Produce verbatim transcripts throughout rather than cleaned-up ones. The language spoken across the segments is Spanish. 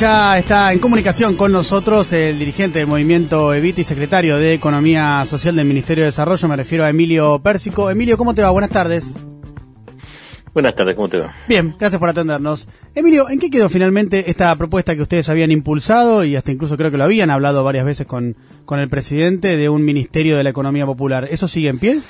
Ya está en comunicación con nosotros el dirigente del movimiento Evita y secretario de Economía Social del Ministerio de Desarrollo, me refiero a Emilio Pérsico. Emilio, ¿cómo te va? Buenas tardes. Buenas tardes, ¿cómo te va? Bien, gracias por atendernos. Emilio, ¿en qué quedó finalmente esta propuesta que ustedes habían impulsado y hasta incluso creo que lo habían hablado varias veces con, con el presidente de un Ministerio de la Economía Popular? ¿Eso sigue en pie?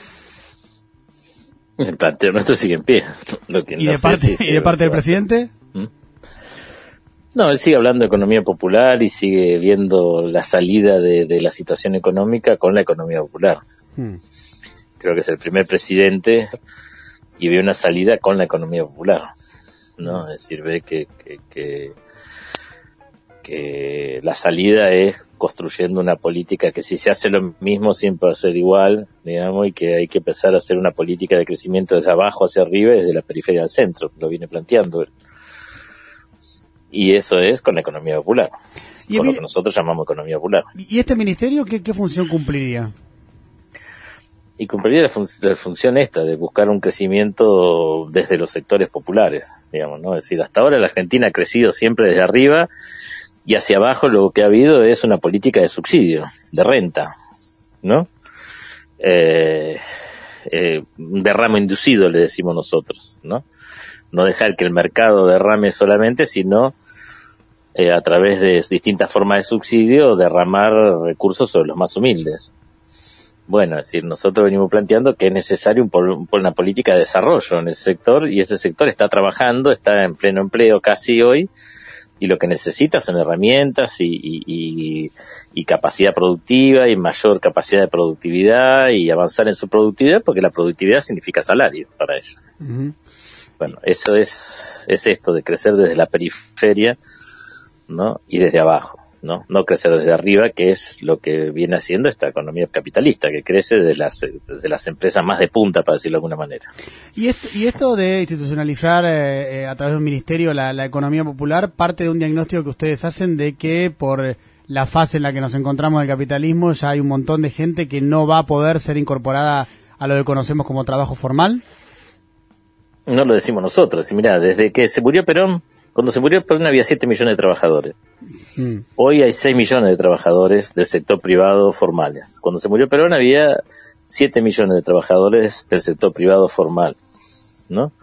El planteo nuestro sigue en pie. Lo que ¿Y, no de sé parte, si ¿Y de parte del presidente? ¿Mm? No, él sigue hablando de economía popular y sigue viendo la salida de, de la situación económica con la economía popular. Hmm. Creo que es el primer presidente y ve una salida con la economía popular, ¿no? Es decir, ve que, que, que, que la salida es construyendo una política que si se hace lo mismo siempre va a ser igual, digamos, y que hay que empezar a hacer una política de crecimiento desde abajo hacia arriba y desde la periferia al centro, lo viene planteando él. Y eso es con la economía popular, y con lo que nosotros llamamos economía popular. ¿Y este ministerio qué, qué función cumpliría? Y cumpliría la, fun la función esta, de buscar un crecimiento desde los sectores populares, digamos, ¿no? Es decir, hasta ahora la Argentina ha crecido siempre desde arriba y hacia abajo lo que ha habido es una política de subsidio, de renta, ¿no? Eh, eh, un derrame inducido, le decimos nosotros, ¿no? No dejar que el mercado derrame solamente, sino eh, a través de distintas formas de subsidio, derramar recursos sobre los más humildes. Bueno, es decir, nosotros venimos planteando que es necesario un, una política de desarrollo en ese sector, y ese sector está trabajando, está en pleno empleo casi hoy, y lo que necesita son herramientas y, y, y, y capacidad productiva y mayor capacidad de productividad y avanzar en su productividad, porque la productividad significa salario para ellos. Uh-huh. Bueno, eso es, es esto de crecer desde la periferia, ¿no? Y desde abajo, ¿no? No crecer desde arriba, que es lo que viene haciendo esta economía capitalista, que crece desde las, desde las empresas más de punta, para decirlo de alguna manera. Y esto, y esto de institucionalizar eh, a través de un ministerio la, la economía popular, parte de un diagnóstico que ustedes hacen de que por la fase en la que nos encontramos del capitalismo ya hay un montón de gente que no va a poder ser incorporada a lo que conocemos como trabajo formal. No lo decimos nosotros. Y mirá, desde que se murió Perón, cuando se murió Perón había siete millones de trabajadores. Mm. Hoy hay seis millones de trabajadores del sector privado formales. Cuando se murió Perón había siete millones de trabajadores del sector privado formal, ¿no?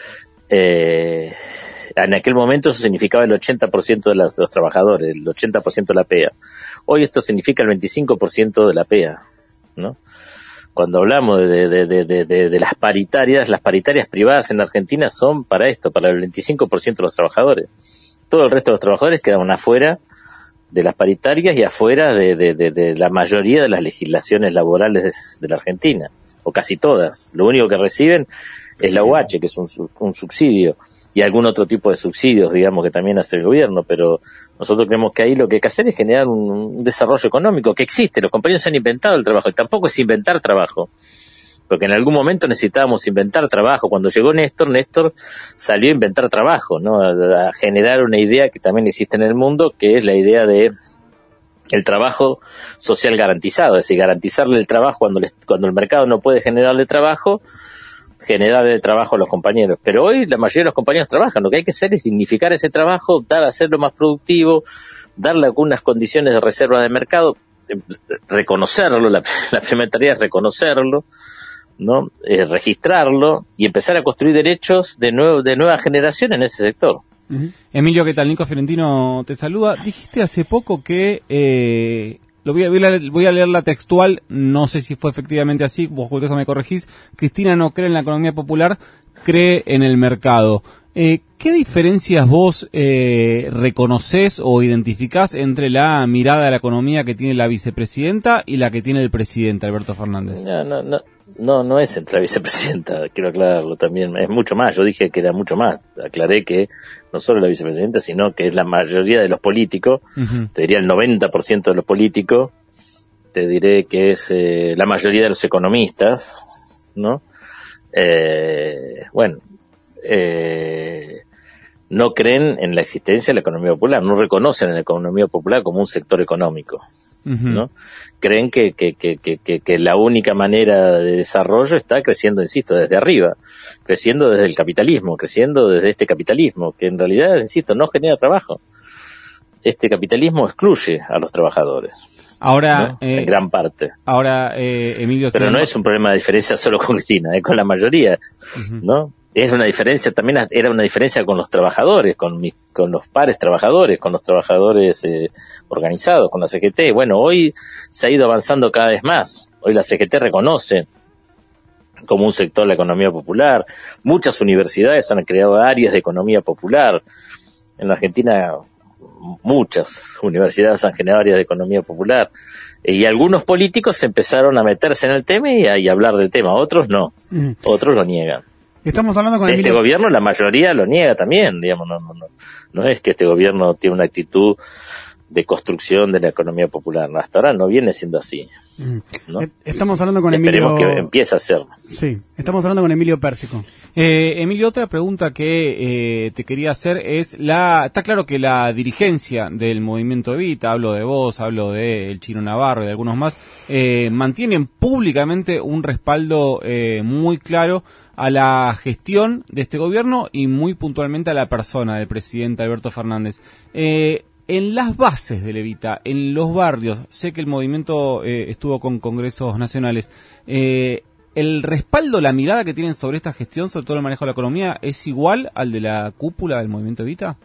Eh, en aquel momento eso significaba el ochenta por ciento de, las, de los trabajadores, el ochenta por ciento de la P E A. Hoy esto significa el veinticinco por ciento de la P E A, ¿no? Cuando hablamos de, de, de, de, de, de las paritarias, las paritarias privadas en Argentina son para esto, para el veinticinco por ciento de los trabajadores. Todo el resto de los trabajadores quedaban afuera de las paritarias y afuera de, de, de, de la mayoría de las legislaciones laborales de, de la Argentina, o casi todas. Lo único que reciben es la U H, que es un, un subsidio, y algún otro tipo de subsidios, digamos, que también hace el gobierno, pero nosotros creemos que ahí lo que hay que hacer es generar un, un desarrollo económico que existe. Los compañeros han inventado el trabajo, y tampoco es inventar trabajo, porque en algún momento necesitábamos inventar trabajo. Cuando llegó Néstor, Néstor salió a inventar trabajo, ¿no? A, a generar una idea que también existe en el mundo, que es la idea de el trabajo social garantizado, es decir, garantizarle el trabajo cuando, les, cuando el mercado no puede generarle trabajo, generarle trabajo a los compañeros. Pero hoy la mayoría de los compañeros trabajan. Lo que hay que hacer es dignificar ese trabajo, dar, hacerlo más productivo, darle algunas condiciones de reserva de mercado, reconocerlo. La, la primera tarea es reconocerlo, ¿no? Eh, registrarlo y empezar a construir derechos de, nuevo, de nueva generación en ese sector. Uh-huh. Emilio, ¿qué tal? Nico Fiorentino te saluda. Dijiste hace poco que... Eh... Lo voy a, voy, a, voy a leer la textual, no sé si fue efectivamente así, vos por eso me corregís. Cristina no cree en la economía popular, cree en el mercado. Eh, ¿Qué diferencias vos eh, reconocés o identificás entre la mirada de la economía que tiene la vicepresidenta y la que tiene el presidente, Alberto Fernández? No, no, no, no, no es entre la vicepresidenta, quiero aclararlo también, es mucho más. Yo dije que era mucho más, aclaré que no solo la vicepresidenta, sino que es la mayoría de los políticos, uh-huh. Te diría el noventa por ciento de los políticos, te diré que es eh, la mayoría de los economistas, ¿no? Eh, bueno, eh, no creen en la existencia de la economía popular, no reconocen a la economía popular como un sector económico, uh-huh. ¿no? Creen que, que, que, que, que la única manera de desarrollo está creciendo, insisto, desde arriba, creciendo desde el capitalismo, creciendo desde este capitalismo, que en realidad, insisto, no genera trabajo. este capitalismo excluye a los trabajadores. Ahora, ¿no? eh, en gran parte. Ahora, eh, Emilio... Pero no es un problema de diferencia solo con Cristina, es con la mayoría, uh-huh. ¿no? Es una diferencia, también era una diferencia con los trabajadores, con mis, con los pares trabajadores, con los trabajadores eh, organizados, con la C G T. Bueno, hoy se ha ido avanzando cada vez más. Hoy la C G T reconoce como un sector la economía popular. Muchas universidades han creado áreas de economía popular. En la Argentina, muchas universidades han generado áreas de economía popular. Y algunos políticos empezaron a meterse en el tema y a, y a hablar del tema. Otros no. Mm. Otros lo niegan. Estamos hablando con Este Emilio... gobierno, la mayoría lo niega también, digamos, no, no, no, no es que este gobierno tiene una actitud de construcción de la economía popular, no, hasta ahora no viene siendo así, ¿no? Estamos hablando con Esperemos Emilio... que empiece a hacerlo. Sí, estamos hablando con Emilio Pérsico. Eh, Emilio, otra pregunta que eh, te quería hacer es, la está claro que la dirigencia del movimiento Evita, hablo de vos, hablo de el Chino Navarro y de algunos más, eh, mantienen públicamente un respaldo eh, muy claro a la gestión de este gobierno y muy puntualmente a la persona del presidente Alberto Fernández. Eh, en las bases del Evita, en los barrios, sé que el movimiento eh, estuvo con congresos nacionales, eh, ¿el respaldo, la mirada que tienen sobre esta gestión, sobre todo el manejo de la economía, es igual al de la cúpula del movimiento Evita?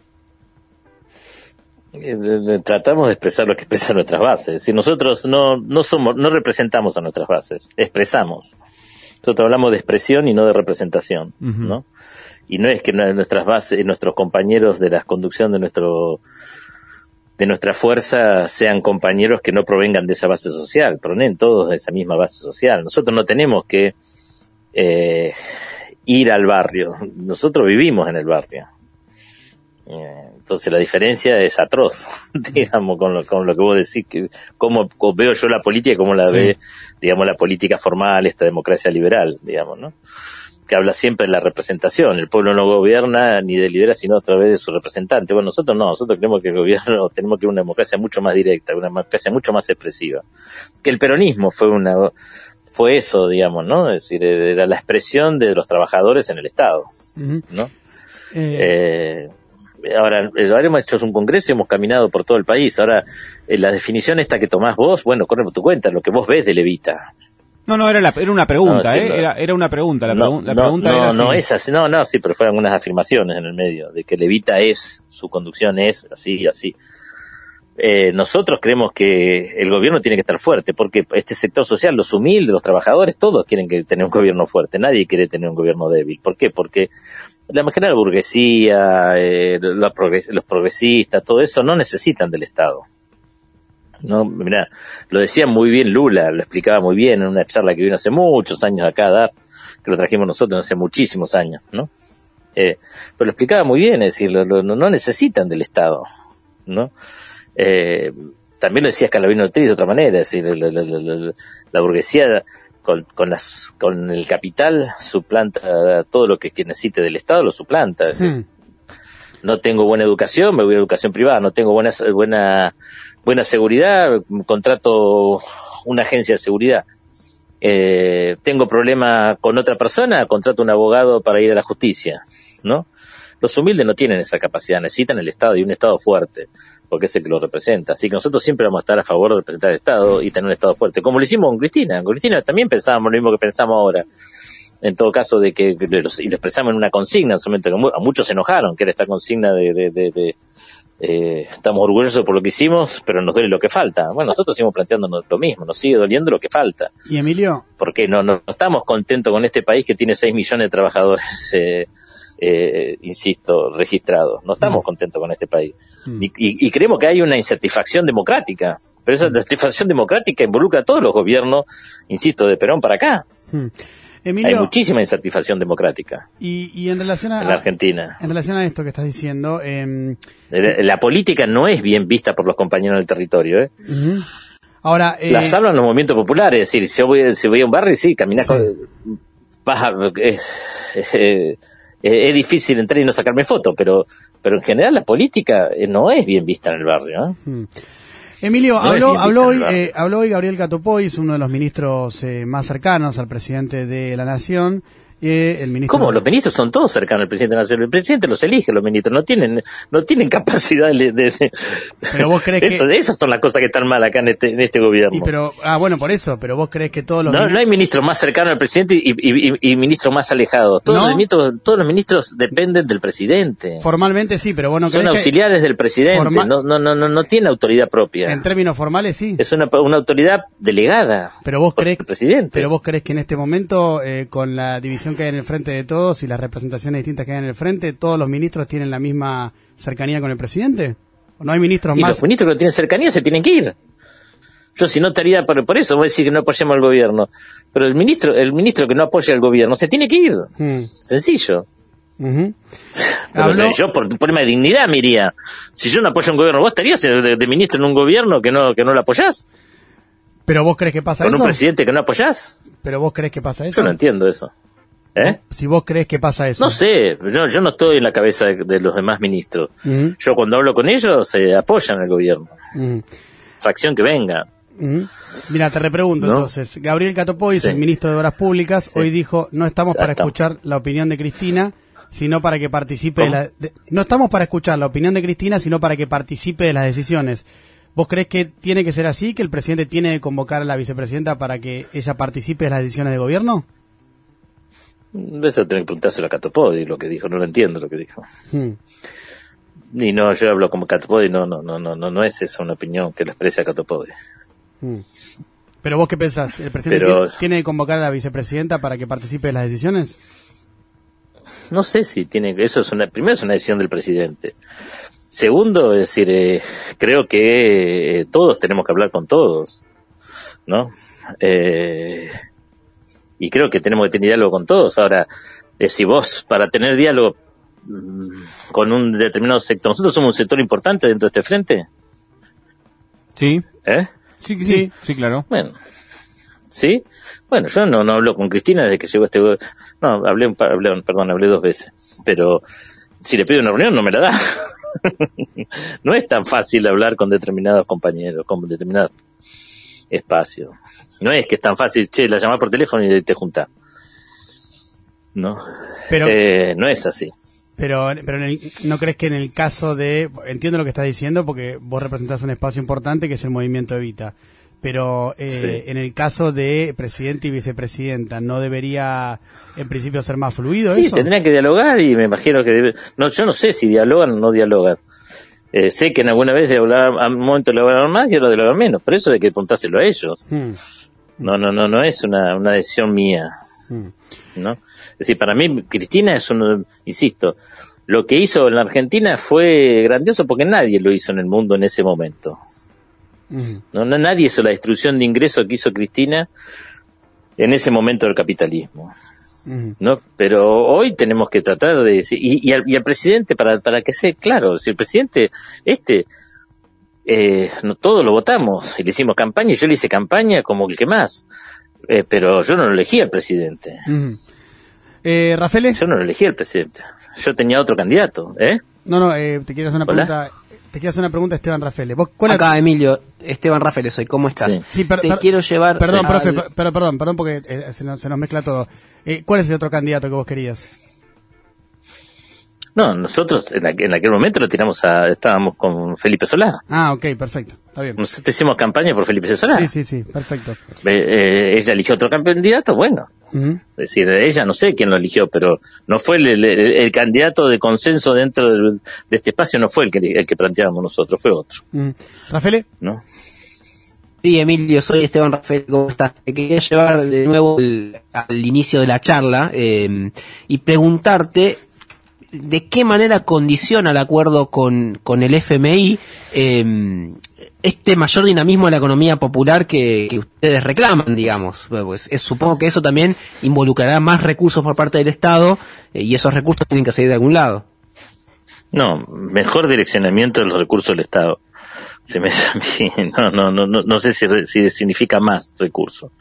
Eh, tratamos de expresar lo que expresan nuestras bases. Es decir, nosotros no, no somos, no representamos a nuestras bases, expresamos. Nosotros hablamos de expresión y no de representación, uh-huh. ¿no? Y no es que nuestras bases, nuestros compañeros de la conducción de nuestro de nuestra fuerza sean compañeros que no provengan de esa base social, provienen todos de esa misma base social. Nosotros no tenemos que eh, ir al barrio, nosotros vivimos en el barrio. Eh, entonces la diferencia es atroz, digamos, con lo, con lo que vos decís, que cómo, cómo veo yo la política y cómo la sí. ve, digamos, la política formal, esta democracia liberal, digamos, ¿no? Que habla siempre de la representación. El pueblo no gobierna ni delibera sino a través de su representante. Bueno, nosotros no, nosotros creemos que el gobierno, tenemos que ir a una democracia mucho más directa, una democracia mucho más expresiva. Que el peronismo fue una, fue eso, digamos, ¿no? Es decir, era la expresión de los trabajadores en el Estado, uh-huh. ¿no? Eh... Eh, Ahora, ahora hemos hecho un congreso y hemos caminado por todo el país. Ahora, eh, la definición esta que tomás vos, bueno, corre por tu cuenta, lo que vos ves del Evita. No, no, era, la, era una pregunta, no, sí, ¿eh? No, era, era una pregunta, la, no, pregu- la no, pregunta no, era no, así. es así, no, no, sí, pero fueron unas afirmaciones en el medio, de que el Evita es, su conducción es así y así. Eh, nosotros creemos que el gobierno tiene que estar fuerte, porque este sector social, los humildes, los trabajadores, todos quieren que tener un gobierno fuerte, nadie quiere tener un gobierno débil. ¿Por qué? Porque la general burguesía, eh, los, progres- los progresistas, todo eso no necesitan del Estado. No, mirá, lo decía muy bien Lula, lo explicaba muy bien en una charla que vino hace muchos años acá a dar, que lo trajimos nosotros hace muchísimos años, ¿no? Eh, pero lo explicaba muy bien, es decir, lo, lo, no necesitan del Estado, ¿no? Eh, también lo decía Scalabrini Ortiz de otra manera, es decir, la, la, la, la, la burguesía con, con, las, con el capital suplanta todo lo que, que necesite del Estado, lo suplanta, es decir, mm. no tengo buena educación, me voy a educación privada, no tengo buena buena buena seguridad, contrato una agencia de seguridad, eh, tengo problema con otra persona, contrato un abogado para ir a la justicia, ¿no? Los humildes no tienen esa capacidad, necesitan el Estado y un Estado fuerte, porque es el que lo representa. Así que nosotros siempre vamos a estar a favor de representar el Estado y tener un Estado fuerte, como lo hicimos con Cristina. Con Cristina también pensábamos lo mismo que pensamos ahora. En todo caso, de que, y lo expresamos en una consigna, en su momento, que a muchos se enojaron, que era esta consigna de, de, de, de eh, estamos orgullosos por lo que hicimos, pero nos duele lo que falta. Bueno, nosotros seguimos planteándonos lo mismo, nos sigue doliendo lo que falta. ¿Y Emilio? Porque no, no, no estamos contentos con este país que tiene seis millones de trabajadores, eh, eh, insisto, registrados. No estamos mm. contentos con este país. Mm. Y, y, y creemos que hay una insatisfacción democrática, pero esa mm. insatisfacción democrática involucra a todos los gobiernos, insisto, de Perón para acá. Mm. Emilio, hay muchísima insatisfacción democrática y, y en relación a en la Argentina. En relación a esto que estás diciendo, eh, la, la política no es bien vista por los compañeros del territorio, ¿eh? Uh-huh. Ahora, eh, la salvan los movimientos populares, es decir, si yo voy, si voy a un barrio, sí, caminar sí. con, vas a, es, es, es difícil entrar y no sacarme foto, pero, pero en general la política no es bien vista en el barrio, ¿eh? Uh-huh. Emilio, no habló, habló, hoy, eh, habló hoy Gabriel Catopois, uno de los ministros eh, más cercanos al presidente de la Nación, Eh, el ministro ¿Cómo? de... Los ministros son todos cercanos al presidente nacional. El presidente los elige, los ministros. No tienen no tienen capacidad de... de, de... Pero vos crees Eso, que... Esas son las cosas que están mal acá en este, en este gobierno. Y pero, ah, bueno, por eso. Pero vos crees que todos los... No, ministros... no hay ministros más cercanos al presidente y, y, y, y ministros más alejados. Todos, ¿No? los ministros, todos los ministros dependen del presidente. Formalmente sí, pero vos no crees Son auxiliares que... del presidente. Forma... No, no, no, no, no tiene autoridad propia. En términos formales sí. Es una, una autoridad delegada. Pero vos crees... El presidente. Pero vos crees que en este momento, eh, con la división que hay en el frente de todos y las representaciones distintas que hay en el frente, todos los ministros tienen la misma cercanía con el presidente. ¿O no hay ministros y más? Los ministros que no tienen cercanía se tienen que ir. Yo si no estaría por, por eso, voy a decir que no apoyemos al gobierno. Pero el ministro, el ministro que no apoya al gobierno se tiene que ir. Hmm. Sencillo. Uh-huh. Pero, Habló... o sea, yo por un problema de dignidad me iría. Si yo no apoyo a un gobierno, ¿vos estarías de, de ministro en un gobierno que no que no lo apoyás? ¿Pero vos crees que pasa ¿Con eso? ¿Con un presidente que no apoyás? ¿Pero vos crees que pasa eso? Yo no entiendo eso. ¿Eh? Si vos crees que pasa eso. No sé, yo, yo no estoy en la cabeza de, de los demás ministros. Uh-huh. Yo cuando hablo con ellos, se eh, apoyan al gobierno. Uh-huh. Fracción que venga. Uh-huh. Mira, te repregunto ¿No? entonces. Gabriel Catopois, sí. el ministro de Obras Públicas, sí. hoy dijo, no estamos para escuchar la opinión de Cristina, sino para que participe de la... De, no estamos para escuchar la opinión de Cristina, sino para que participe de las decisiones. ¿Vos crees que tiene que ser así, que el presidente tiene que convocar a la vicepresidenta para que ella participe de las decisiones de gobierno? Eso tiene que preguntárselo a Catopodi, lo que dijo, no lo entiendo lo que dijo. Hmm. Y no, yo hablo como Catopodi, no, no, no, no, no, no es esa una opinión que lo expresa Catopodi. Hmm. Pero vos qué pensás, ¿el presidente Pero, tiene, tiene que convocar a la vicepresidenta para que participe de las decisiones? No sé si tiene, eso es una, primero es una decisión del presidente. Segundo, es decir, eh, creo que eh, todos tenemos que hablar con todos, ¿no? Eh, y creo que tenemos que tener diálogo con todos. Ahora, eh, si vos, para tener diálogo mmm, con un determinado sector, nosotros somos un sector importante dentro de este frente. Sí. ¿Eh? Sí, sí, sí, sí, claro. Bueno, ¿sí? Bueno, yo no, no hablo con Cristina desde que llegó este... No, hablé, un par, hablé, perdón, hablé dos veces. Pero si le pido una reunión no me la da. No es tan fácil hablar con determinados compañeros, con determinados espacios. No es que es tan fácil, che, la llamás por teléfono y te juntás. No, pero, eh, no es así. Pero, pero en el, ¿no crees que en el caso de... Entiendo lo que estás diciendo porque vos representás un espacio importante que es el movimiento Evita. Pero eh, sí. en el caso de presidente y vicepresidenta, ¿no debería en principio ser más fluido sí, eso? Sí, tendrían que dialogar y me imagino que... Debe... No, yo no sé si dialogan o no dialogan. Eh, sé que en alguna vez dialogaban, a un momento dialogaban más y ahora dialogan menos. Pero eso hay que apuntárselo a ellos. Hmm. No, no, no, no es una, una decisión mía. Hmm. ¿No? Es decir, para mí Cristina es un... Insisto, lo que hizo en la Argentina fue grandioso porque nadie lo hizo en el mundo en ese momento. No, no, nadie hizo la destrucción de ingresos que hizo Cristina en ese momento del capitalismo. Uh-huh. ¿No? Pero hoy tenemos que tratar de decir, y, y, al, y al presidente, para, para que sea claro, si el presidente, este, eh, no, todos lo votamos, y le hicimos campaña, y yo le hice campaña como el que más, eh, pero yo no lo elegí al presidente. Uh-huh. Eh, ¿Rafael? Yo no lo elegí al presidente, yo tenía otro candidato, ¿eh? No, no, eh, te quiero hacer una ¿Hola? pregunta. Te quiero hacer una pregunta, Esteban Rafael. ¿Vos, cuál Acá, es? Emilio, Esteban Rafael soy, ¿cómo estás? Sí. Sí, per, te per, quiero llevar... Perdón, al... profe, per, perdón, perdón, perdón, porque eh, se, nos, se nos mezcla todo. Eh, ¿Cuál es el otro candidato que vos querías? No, nosotros en, aquel, en aquel momento lo tiramos a... Estábamos con Felipe Solá. Ah, ok, perfecto, está bien. Nosotros hicimos campaña por Felipe Solá. Sí, sí, sí, perfecto. Eh, eh, ella eligió otro candidato, bueno... Uh-huh. Es decir, ella no sé quién lo eligió, pero no fue el, el, el candidato de consenso dentro de, de este espacio, no fue el que, el que planteábamos nosotros, fue otro. Uh-huh. ¿Rafael? ¿No? Sí, Emilio, soy Esteban Rafael, ¿cómo estás? Te quería llevar de nuevo el, al inicio de la charla eh, y preguntarte de qué manera condiciona el acuerdo con, con el F M I eh, este mayor dinamismo de la economía popular que, que ustedes reclaman, digamos. Pues es, supongo que eso también involucrará más recursos por parte del Estado eh, y esos recursos tienen que salir de algún lado. No, mejor direccionamiento de los recursos del Estado. Se me, no, no, no, no, no sé si, si significa más recursos.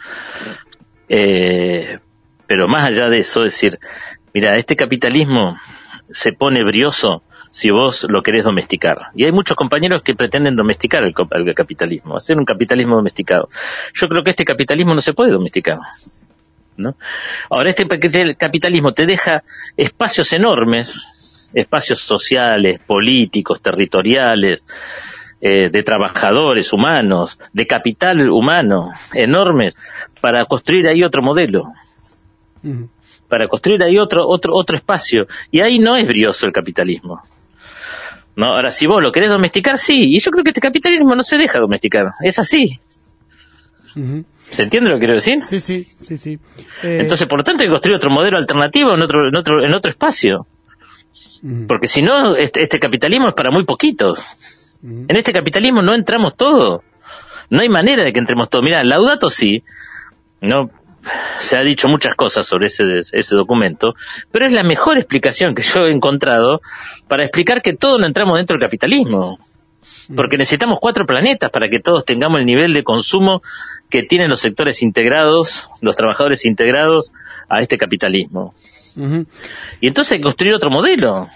Eh, pero más allá de eso, decir, mira, este capitalismo se pone brioso si vos lo querés domesticar. Y hay muchos compañeros que pretenden domesticar el, el capitalismo, hacer un capitalismo domesticado. Yo creo que este capitalismo no se puede domesticar. ¿no? Ahora, este capitalismo te deja espacios enormes, espacios sociales, políticos, territoriales, eh, de trabajadores humanos, de capital humano, enormes, para construir ahí otro modelo. Uh-huh. Para construir ahí otro, otro, otro espacio. Y ahí no es brioso el capitalismo. ¿No? Ahora, si vos lo querés domesticar, sí. Y yo creo que este capitalismo no se deja domesticar. Es así. Uh-huh. ¿Se entiende lo que quiero decir? Sí, sí, sí, sí. Eh... Entonces, por lo tanto, hay que construir otro modelo alternativo en otro, en otro, en otro espacio. Uh-huh. Porque si no, este, este capitalismo es para muy poquitos. Uh-huh. En este capitalismo no entramos todos. No hay manera de que entremos todos. Mirá, Laudato Si, no, se ha dicho muchas cosas sobre ese, ese documento, pero es la mejor explicación que yo he encontrado para explicar que todos no entramos dentro del capitalismo. Porque necesitamos cuatro planetas para que todos tengamos el nivel de consumo que tienen los sectores integrados, los trabajadores integrados a este capitalismo. Uh-huh. Y entonces hay que construir otro modelo.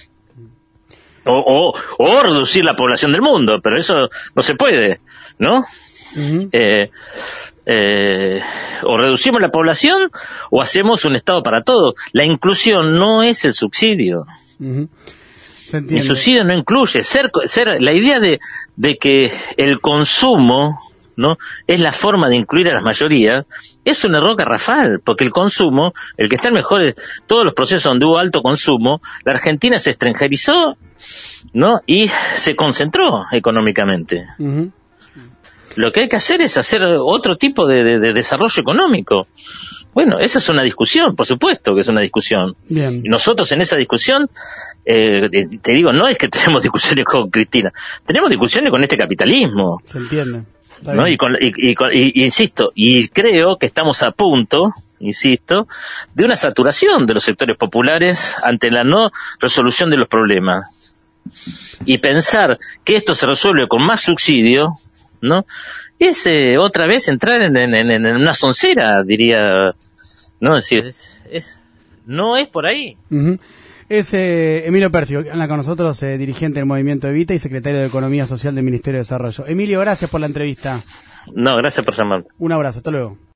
O, o, o reducir la población del mundo, pero eso no se puede, ¿no? Uh-huh. Eh, eh, o reducimos la población o hacemos un Estado para todos. La inclusión no es el subsidio. Uh-huh. El subsidio no incluye ser, ser la idea de, de que el consumo, ¿no?, es la forma de incluir a las mayorías, es un error garrafal, porque el consumo, el que está en mejor, todos los procesos donde hubo alto consumo, la Argentina se extranjerizó, ¿no?, y se concentró económicamente. Uh-huh. Lo que hay que hacer es hacer otro tipo de, de, de desarrollo económico. Bueno, esa es una discusión, por supuesto que es una discusión. Bien. Y nosotros en esa discusión, eh, te digo, no es que tenemos discusiones con Cristina, tenemos discusiones con este capitalismo. Se entiende. ¿No? Y, con, y, y, y, y insisto, y creo que estamos a punto, insisto, de una saturación de los sectores populares ante la no resolución de los problemas. Y pensar que esto se resuelve con más subsidio, ¿no?, es eh, otra vez entrar en, en, en, en una soncera, diría, no, es decir, es, es, no es por ahí. Uh-huh. Es eh, Emilio Percio, anda con nosotros, eh, dirigente del Movimiento Evita y secretario de Economía Social del Ministerio de Desarrollo. Emilio, gracias por la entrevista. No, gracias por llamar. Un abrazo, hasta luego.